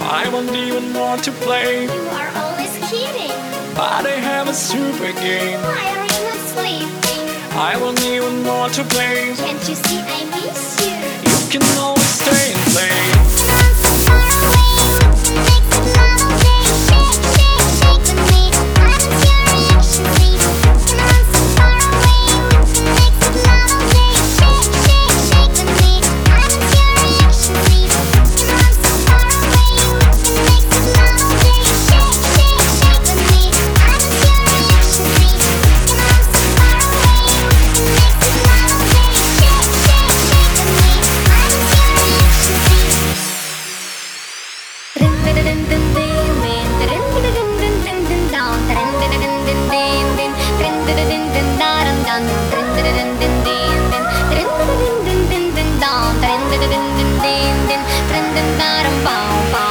I won't even want to play. You are always kidding. But I have a super game. Why are you not sleeping? I won't even want to play. Can't you see I miss you? You can always stay and play. Bow, bow.